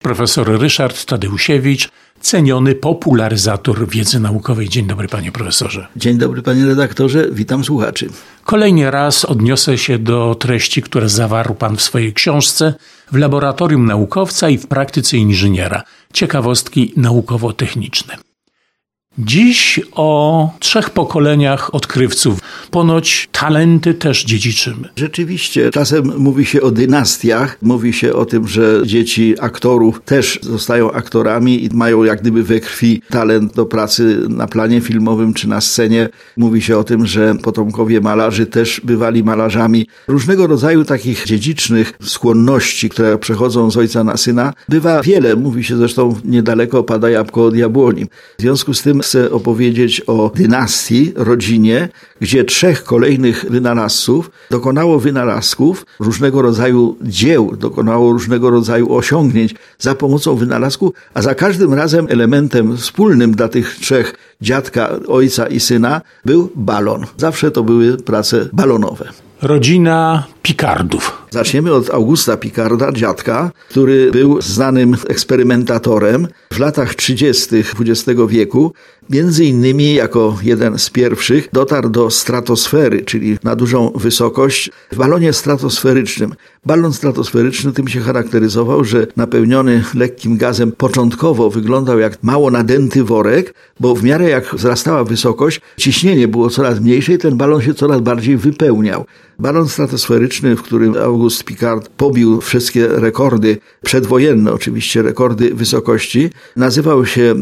Profesor Ryszard Tadeusiewicz, ceniony popularyzator wiedzy naukowej. Dzień dobry, panie profesorze. Dzień dobry, panie redaktorze. Witam słuchaczy. Kolejny raz odniosę się do treści, które zawarł pan w swojej książce W laboratorium naukowca i w praktyce inżyniera. Ciekawostki naukowo-techniczne. Dziś o 3 pokoleniach odkrywców. Ponoć talenty też dziedziczymy. Rzeczywiście, czasem mówi się o dynastiach, mówi się o tym, że dzieci aktorów też zostają aktorami i mają jak gdyby we krwi talent do pracy na planie filmowym czy na scenie. Mówi się o tym, że potomkowie malarzy też bywali malarzami. Różnego rodzaju takich dziedzicznych skłonności, które przechodzą z ojca na syna, bywa wiele. Mówi się zresztą niedaleko pada jabłko od jabłoni. W związku z tym chcę opowiedzieć o dynastii, rodzinie, gdzie 3 kolejnych wynalazców dokonało wynalazków, różnego rodzaju dzieł, dokonało różnego rodzaju osiągnięć za pomocą wynalazku, a za każdym razem elementem wspólnym dla tych 3, dziadka, ojca i syna, był balon. Zawsze to były prace balonowe. Rodzina Picardów. Zaczniemy od Augusta Picarda, dziadka, który był znanym eksperymentatorem w latach 30. XX wieku. Między innymi jako jeden z pierwszych dotarł do stratosfery, czyli na dużą wysokość w balonie stratosferycznym. Balon stratosferyczny tym się charakteryzował, że napełniony lekkim gazem początkowo wyglądał jak mało nadęty worek, bo w miarę jak wzrastała wysokość, ciśnienie było coraz mniejsze i ten balon się coraz bardziej wypełniał. Balon stratosferyczny, w którym August Picard pobił wszystkie rekordy, przedwojenne oczywiście rekordy wysokości, nazywał się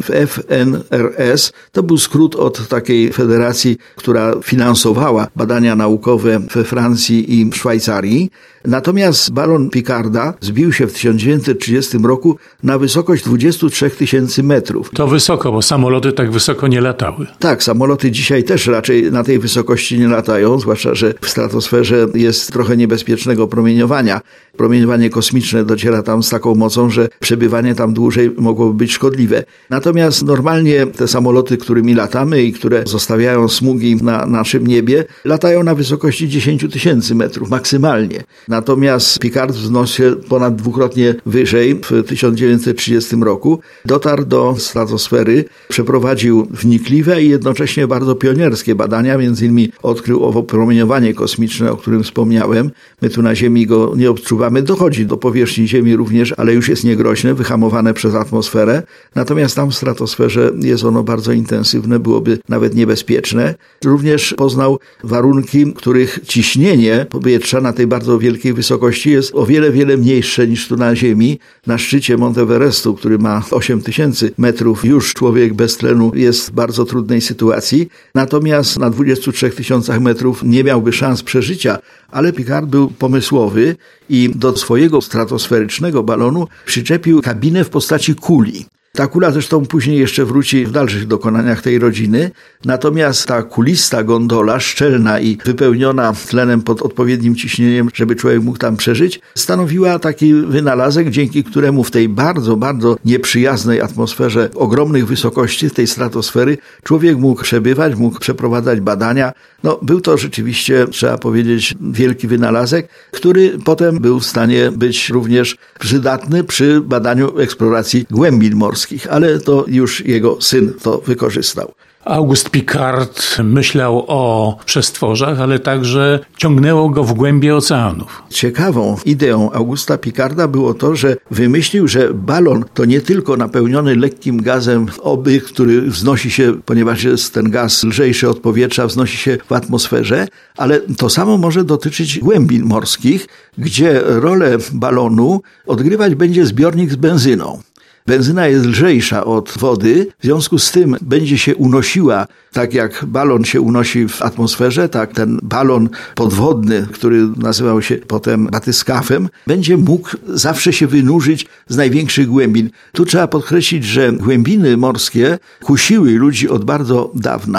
FNRS. To był skrót od takiej federacji, która finansowała badania naukowe we Francji i Szwajcarii. Natomiast balon Picarda zbił się w 1930 roku na wysokość 23 000 metrów. To wysoko, bo samoloty tak wysoko nie latały. Tak, samoloty dzisiaj też raczej na tej wysokości nie latają, zwłaszcza że w stratosferze jest trochę niebezpiecznego promieniowania. Promieniowanie kosmiczne dociera tam z taką mocą, że przebywanie tam dłużej mogłoby być szkodliwe. Natomiast normalnie te samoloty, którymi latamy i które zostawiają smugi na naszym niebie, latają na wysokości 10 000 metrów maksymalnie. Natomiast Picard wzniósł się ponad dwukrotnie wyżej w 1930 roku. Dotarł do stratosfery, przeprowadził wnikliwe i jednocześnie bardzo pionierskie badania, między innymi odkrył owo promieniowanie kosmiczne, o którym wspomniałem. My tu na Ziemi go nie odczuwamy, dochodzi do powierzchni Ziemi również, ale już jest niegroźne, wyhamowane przez atmosferę. Natomiast tam w stratosferze jest ono bardzo intensywne, byłoby nawet niebezpieczne. Również poznał warunki, których ciśnienie powietrza na tej bardzo wielkiej wysokości jest o wiele, wiele mniejsze niż tu na Ziemi. Na szczycie Monteverestu, który ma 8000 metrów, już człowiek bez tlenu jest w bardzo trudnej sytuacji. Natomiast na 23 000 metrów nie miałby szans przeżycia, ale Picard był pomysłowy i do swojego stratosferycznego balonu przyczepił kabinę w postaci kuli. Ta kula zresztą później jeszcze wróci w dalszych dokonaniach tej rodziny, natomiast ta kulista gondola, szczelna i wypełniona tlenem pod odpowiednim ciśnieniem, żeby człowiek mógł tam przeżyć, stanowiła taki wynalazek, dzięki któremu w tej bardzo, bardzo nieprzyjaznej atmosferze ogromnych wysokości, tej stratosfery, człowiek mógł przebywać, mógł przeprowadzać badania. Był to rzeczywiście, trzeba powiedzieć, wielki wynalazek, który potem był w stanie być również przydatny przy badaniu eksploracji głębin morskich, ale to już jego syn to wykorzystał. August Picard myślał o przestworzach, ale także ciągnęło go w głębie oceanów. Ciekawą ideą Augusta Picarda było to, że wymyślił, że balon to nie tylko napełniony lekkim gazem obyk, który wznosi się, ponieważ jest ten gaz lżejszy od powietrza, wznosi się w atmosferze, ale to samo może dotyczyć głębin morskich, gdzie rolę balonu odgrywać będzie zbiornik z benzyną. Benzyna jest lżejsza od wody, w związku z tym będzie się unosiła, tak jak balon się unosi w atmosferze, tak ten balon podwodny, który nazywał się potem batyskafem, będzie mógł zawsze się wynurzyć z największych głębin. Tu trzeba podkreślić, że głębiny morskie kusiły ludzi od bardzo dawna.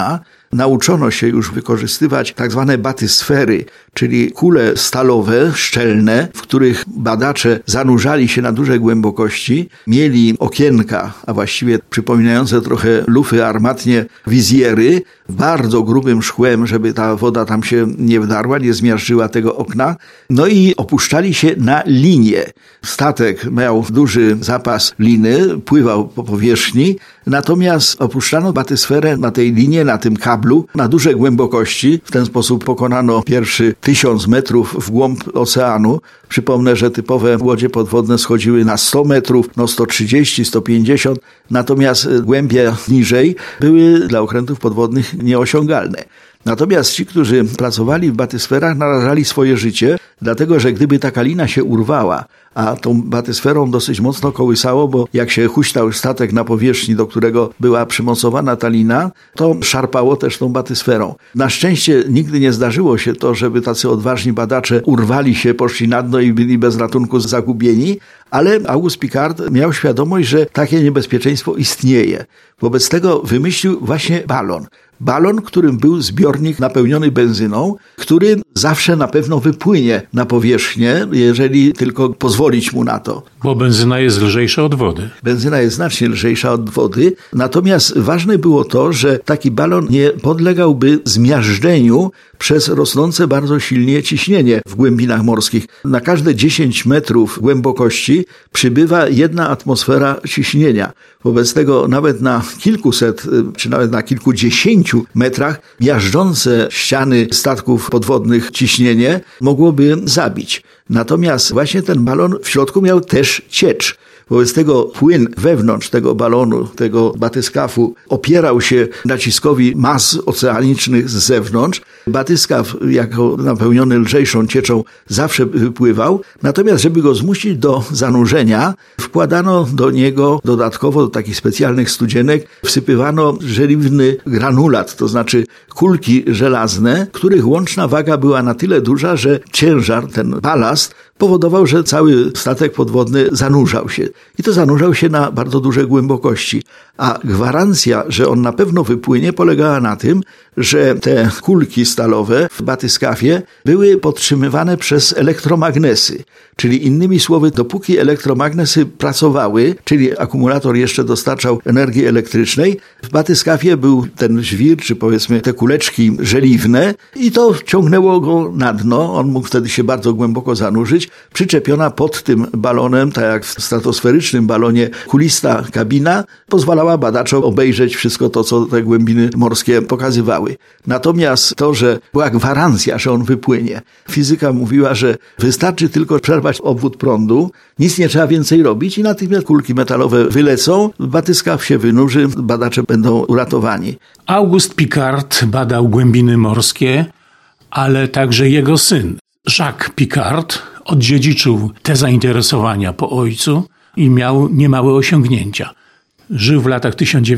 nauczono się już wykorzystywać tak zwane batysfery, czyli kule stalowe, szczelne, w których badacze zanurzali się na duże głębokości, mieli okienka, a właściwie przypominające trochę lufy armatnie wizjery, bardzo grubym szkłem, żeby ta woda tam się nie wdarła, nie zmiażdżyła tego okna. No i opuszczali się na linię. Statek miał duży zapas liny, pływał po powierzchni, natomiast opuszczano batysferę na tej linie, na tym kablu, na duże głębokości. W ten sposób pokonano pierwszy 1000 metrów w głąb oceanu. Przypomnę, że typowe łodzie podwodne schodziły na 100 metrów, 130, 150, natomiast głębie niżej były dla okrętów podwodnych nieosiągalne. Natomiast ci, którzy pracowali w batysferach, narażali swoje życie, dlatego że gdyby taka lina się urwała, a tą batysferą dosyć mocno kołysało, bo jak się huśtał statek na powierzchni, do którego była przymocowana ta lina, to szarpało też tą batysferą. Na szczęście nigdy nie zdarzyło się to, żeby tacy odważni badacze urwali się, poszli na dno i byli bez ratunku zagubieni, ale Auguste Piccard miał świadomość, że takie niebezpieczeństwo istnieje. Wobec tego wymyślił właśnie balon. Balon, którym był zbiornik napełniony benzyną, który zawsze na pewno wypłynie na powierzchnię, jeżeli tylko pozwolić mu na to. Bo benzyna jest lżejsza od wody. Benzyna jest znacznie lżejsza od wody, natomiast ważne było to, że taki balon nie podlegałby zmiażdżeniu przez rosnące bardzo silnie ciśnienie w głębinach morskich. Na każde 10 metrów głębokości przybywa 1 atmosfera ciśnienia. Wobec tego nawet na kilkuset, czy nawet na kilkudziesięciu metrach miażdżące ściany statków podwodnych ciśnienie mogłoby zabić. Natomiast właśnie ten balon w środku miał też ciecz. Wobec tego płyn wewnątrz tego balonu, tego batyskafu opierał się naciskowi mas oceanicznych z zewnątrz. Batyskaf, jako napełniony lżejszą cieczą, zawsze wypływał. Natomiast, żeby go zmusić do zanurzenia, wkładano do niego dodatkowo do takich specjalnych studzienek wsypywano żeliwny granulat, to znaczy kulki żelazne, których łączna waga była na tyle duża, że ciężar, ten balast, powodował, że cały statek podwodny zanurzał się. I to zanurzał się na bardzo duże głębokości. A gwarancja, że on na pewno wypłynie, polegała na tym, że te kulki stalowe w batyskafie były podtrzymywane przez elektromagnesy. Czyli innymi słowy, dopóki elektromagnesy pracowały, czyli akumulator jeszcze dostarczał energii elektrycznej, w batyskafie był ten żwir, czy powiedzmy te kuleczki żeliwne i to ciągnęło go na dno. On mógł wtedy się bardzo głęboko zanurzyć. Przyczepiona pod tym balonem, tak jak w stratosferycznym balonie, kulista kabina pozwalała badaczom obejrzeć wszystko to, co te głębiny morskie pokazywały. Natomiast to, że była gwarancja, że on wypłynie. Fizyka mówiła, że wystarczy tylko przerwać obwód prądu, nic nie trzeba więcej robić i natychmiast kulki metalowe wylecą, batyskaw się wynurzy, badacze będą uratowani. Auguste Piccard badał głębiny morskie, ale także jego syn, Jacques Piccard, odziedziczył te zainteresowania po ojcu i miał niemałe osiągnięcia. Żył w latach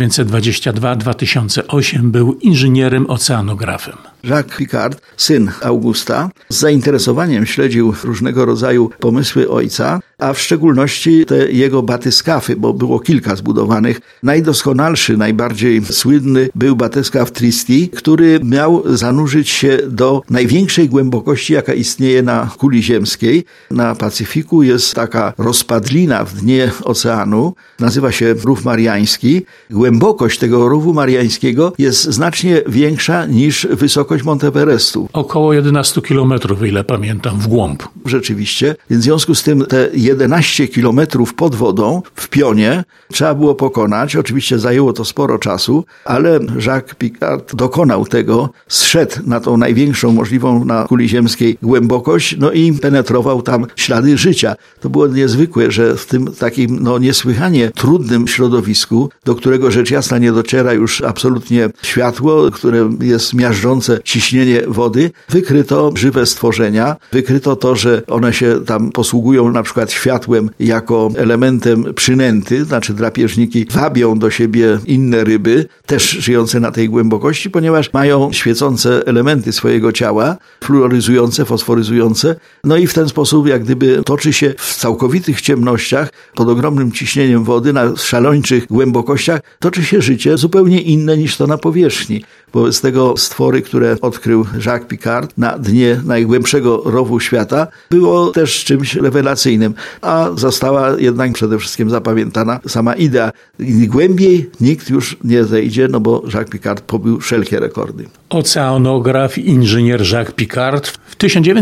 1922-2008, był inżynierem oceanografem. Jacques Piccard, syn Augusta, z zainteresowaniem śledził różnego rodzaju pomysły ojca, a w szczególności te jego batyskafy, bo było kilka zbudowanych. Najdoskonalszy, najbardziej słynny był batyskaf Tristi, który miał zanurzyć się do największej głębokości, jaka istnieje na kuli ziemskiej. Na Pacyfiku jest taka rozpadlina w dnie oceanu, nazywa się Rów Mariański. Głębokość tego Rowu Mariańskiego jest znacznie większa niż wysokość Monteverestu. Około 11 kilometrów, o ile pamiętam, w głąb. Rzeczywiście. Więc w związku z tym te 11 kilometrów pod wodą w pionie trzeba było pokonać. Oczywiście zajęło to sporo czasu, ale Jacques Piccard dokonał tego, zszedł na tą największą możliwą na kuli ziemskiej głębokość, no i penetrował tam ślady życia. To było niezwykłe, że w tym takim niesłychanie trudnym środowisku, do którego rzecz jasna nie dociera już absolutnie światło, które jest miażdżące ciśnienie wody, wykryto żywe stworzenia, wykryto to, że one się tam posługują na przykład światłem jako elementem przynęty, znaczy drapieżniki wabią do siebie inne ryby, też żyjące na tej głębokości, ponieważ mają świecące elementy swojego ciała, fluoryzujące, fosforyzujące, no i w ten sposób jak gdyby toczy się w całkowitych ciemnościach pod ogromnym ciśnieniem wody na szalończych tych głębokościach toczy się życie zupełnie inne niż to na powierzchni. Wobec tego stwory, które odkrył Jacques Piccard na dnie najgłębszego rowu świata, było też czymś rewelacyjnym, a została jednak przede wszystkim zapamiętana sama idea. Głębiej nikt już nie zejdzie, no bo Jacques Piccard pobił wszelkie rekordy. Oceanograf i inżynier Jacques Piccard. W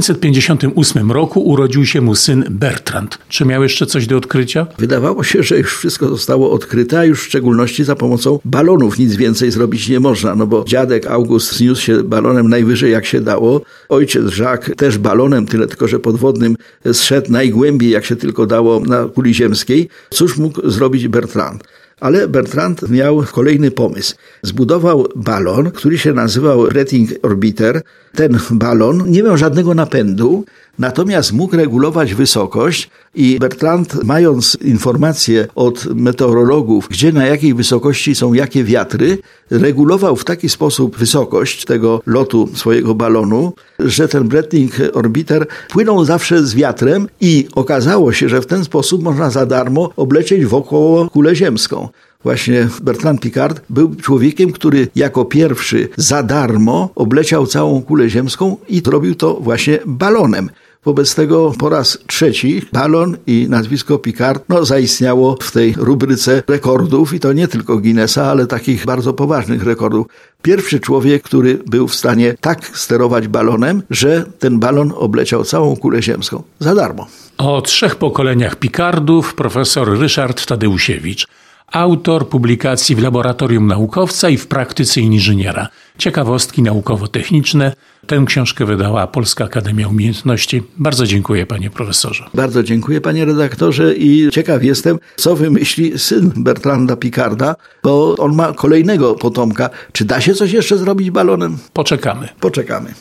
1958 roku urodził się mu syn Bertrand. Czy miał jeszcze coś do odkrycia? Wydawało się, że już wszystko zostało odkryte, a już w szczególności za pomocą balonów nic więcej zrobić nie można, no bo dziadek August zniósł się balonem najwyżej jak się dało. Ojciec Jacques też balonem, tyle tylko, że podwodnym, zszedł najgłębiej jak się tylko dało na kuli ziemskiej. Cóż mógł zrobić Bertrand? Ale Bertrand miał kolejny pomysł. Zbudował balon, który się nazywał Breathing Orbiter. Ten balon nie miał żadnego napędu, natomiast mógł regulować wysokość i Bertrand, mając informacje od meteorologów, gdzie na jakiej wysokości są jakie wiatry, regulował w taki sposób wysokość tego lotu swojego balonu, że ten Breathing Orbiter płynął zawsze z wiatrem i okazało się, że w ten sposób można za darmo oblecieć wokoło kulę ziemską. Właśnie Bertrand Piccard był człowiekiem, który jako pierwszy za darmo obleciał całą kulę ziemską i zrobił to właśnie balonem. Wobec tego po raz trzeci balon i nazwisko Piccard zaistniało w tej rubryce rekordów i to nie tylko Guinnessa, ale takich bardzo poważnych rekordów. Pierwszy człowiek, który był w stanie tak sterować balonem, że ten balon obleciał całą kulę ziemską za darmo. O 3 pokoleniach Piccardów profesor Ryszard Tadeusiewicz. Autor publikacji w Laboratorium Naukowca i w Praktyce Inżyniera. Ciekawostki naukowo-techniczne. Tę książkę wydała Polska Akademia Umiejętności. Bardzo dziękuję, panie profesorze. Bardzo dziękuję, panie redaktorze, i ciekaw jestem, co wymyśli syn Bertranda Piccarda, bo on ma kolejnego potomka. Czy da się coś jeszcze zrobić balonem? Poczekamy. Poczekamy.